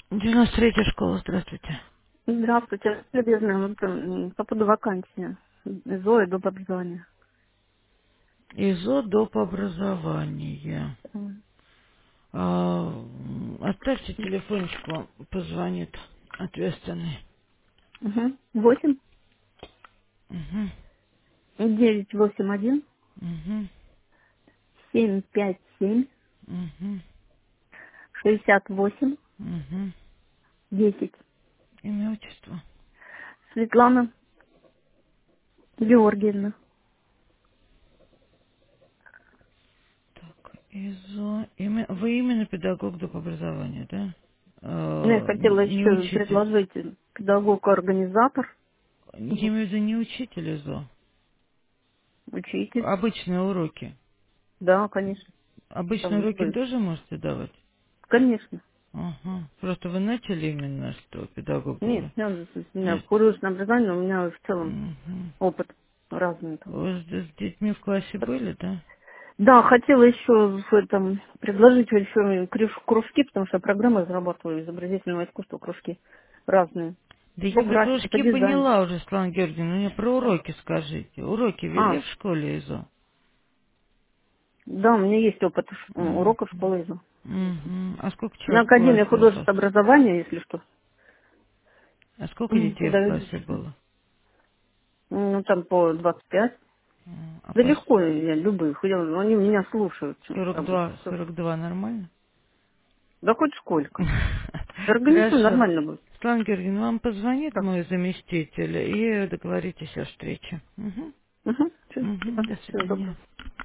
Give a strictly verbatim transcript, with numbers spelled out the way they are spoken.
девяносто третья школа, здравствуйте. Здравствуйте, любезная. Вот, м, по поводу вакансии ЗОИ доп. Образования. ИЗО доп. Образования. М, А, м, Оставьте телефончик, вам позвонит ответственный. Угу. восемь Угу, девять восемь один угу, семь пять семь угу, шестьдесят восемь угу. десять. Имя, отчество. Светлана Георгиевна. Так, ИЗО. Имя... Вы именно педагог доп. Образования, да? Ну, я А, хотела не еще учитель. предложить педагог-организатор, Я имею в виду не учитель ИЗО. учитель. Обычные уроки. Да, конечно. Обычные Там уроки любые. тоже можете давать? Конечно. Ага. Просто вы начали именно, что педагог Нет, уже? у меня, у меня Нет. художественное образование, у меня в целом Мгм. опыт разный там. Вы с с детьми в классе были, да? Да, хотела еще в этом предложить еще крюш- кружки, потому что я программы разрабатываю изобразительного искусства, кружки разные. Да По я про графике, по кружки дизайну. поняла уже, Светлана Георгиевна, мне про уроки скажите. Уроки вели А, в школе ИЗО? да, у меня есть опыт ш- М. уроков школы ИЗО. Мгм. А сколько На человек в Академии классе у вас? художественного образования, если что, А сколько м, детей в преподаю классе десять. было? Ну, там по двадцать пять. М, А Да по легко, я любых. Я- Они меня слушают. сорок Там, два, всё. сорок два нормально? Да хоть сколько. Организуем, Хорошо. нормально будет. Светлана Георгиевна, вам позвонит Так. мой заместитель и договоритесь о встрече. Угу. Угу. Все, Угу. спасибо. До Всего доброго. свидания.